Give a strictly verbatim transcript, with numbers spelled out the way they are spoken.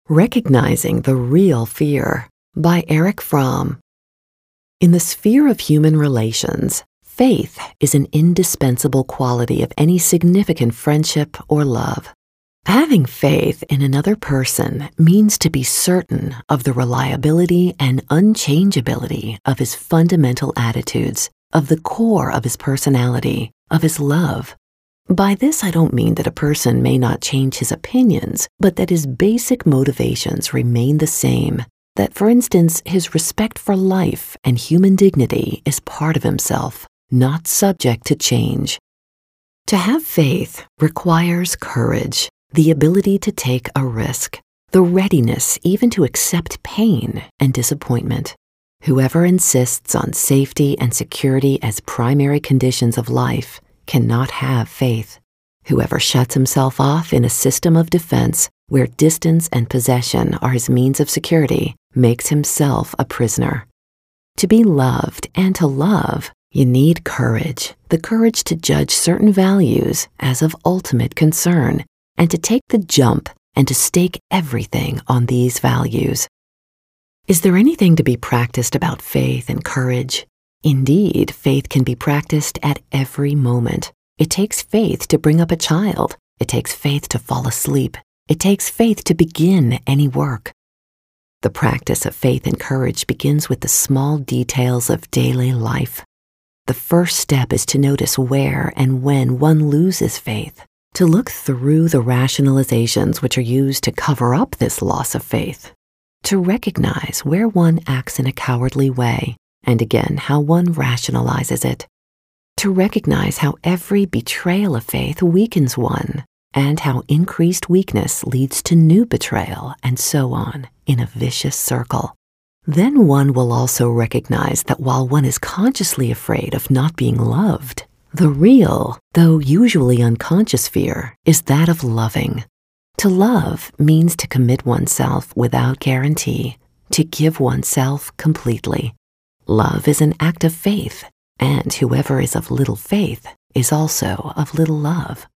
Recognizing the Real Fear by Erich Fromm. In the sphere of human relations, faith is an indispensable quality of any significant friendship or love. Having faith in another person means to be certain of the reliability and unchangeability of his fundamental attitudes, of the core of his personality, of his love. By this, I don't mean that a person may not change his opinions, but that his basic motivations remain the same. That, for instance, his respect for life and human dignity is part of himself, not subject to change. To have faith requires courage, the ability to take a risk, the readiness even to accept pain and disappointment. Whoever insists on safety and security as primary conditions of life cannot have faith. Whoever shuts himself off in a system of defense where distance and possession are his means of security makes himself a prisoner. To be loved and to love, you need courage, the courage to judge certain values as of ultimate concern, and to take the jump and to stake everything on these values. Is there anything to be practiced about faith and courage? Indeed, faith can be practiced at every moment. It takes faith to bring up a child. It takes faith to fall asleep. It takes faith to begin any work. The practice of faith and courage begins with the small details of daily life. The first step is to notice where and when one loses faith, to look through the rationalizations which are used to cover up this loss of faith, to recognize where one acts in a cowardly way, and again how one rationalizes it, to recognize how every betrayal of faith weakens one, and how increased weakness leads to new betrayal, and so on, in a vicious circle. Then one will also recognize that while one is consciously afraid of not being loved, the real, though usually unconscious fear is that of loving. To love means to commit oneself without guarantee, to give oneself completely. Love is an act of faith, and whoever is of little faith is also of little love.